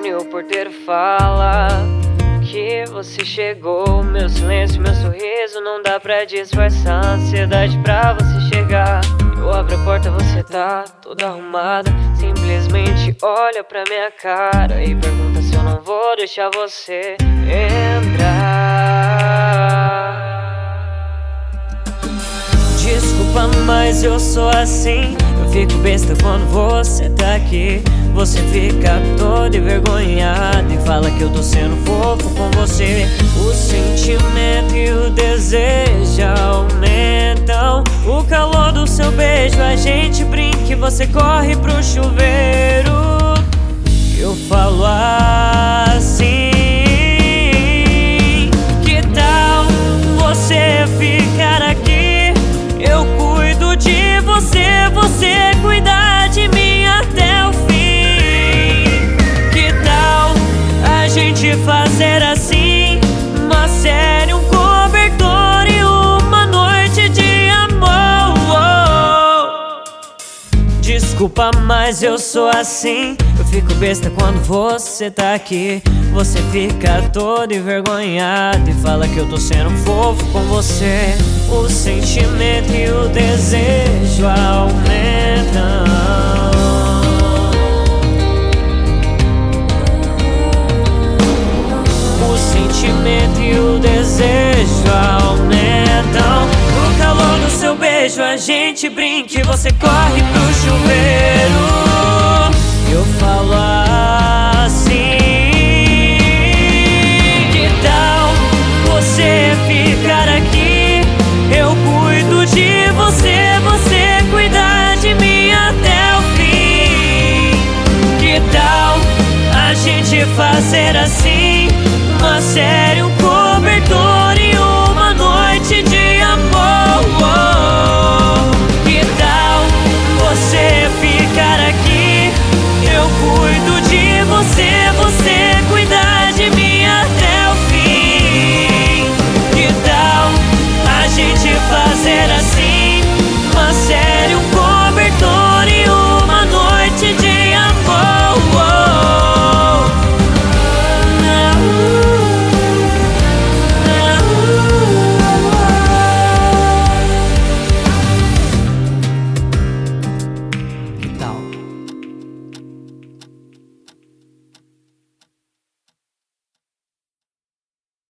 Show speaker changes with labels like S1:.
S1: telefone o porteiro fala que você chegou. Meu silêncio, meu sorriso, não dá pra disfarçar a ansiedade pra você chegar. Eu abro a porta, você tá toda arrumada, simplesmente olha pra minha cara e pergunta se eu não vou deixar você entrar. Desculpa, mas eu sou assim. Eu fico besta quando você tá aqui. Você fica toda envergonhada e fala que eu tô sendo fofo com você. O sentimento e o desejo aumentam. O calor do seu beijo, a gente brinca e você corre pro chuveiro. Eu falo assim: que tal você ficar aqui? Eu cuido de você, você cuida de mim até o fim. Que tal a gente fazer assim? Uma série, um cobertor e uma noite de amor. Desculpa, mas eu sou assim. Eu fico besta quando você tá aqui. Você fica todo envergonhado e fala que eu tô sendo fofo com você. O sentimento e o desejo aumentam. O sentimento e o desejo aumentam. O calor do seu beijo, a gente brinca e você corre pro chuveiro. Eu falo assim: que tal você ficar aqui? Eu cuido de você, você cuida de mim até o fim. Que tal a gente fazer assim? Uma série, um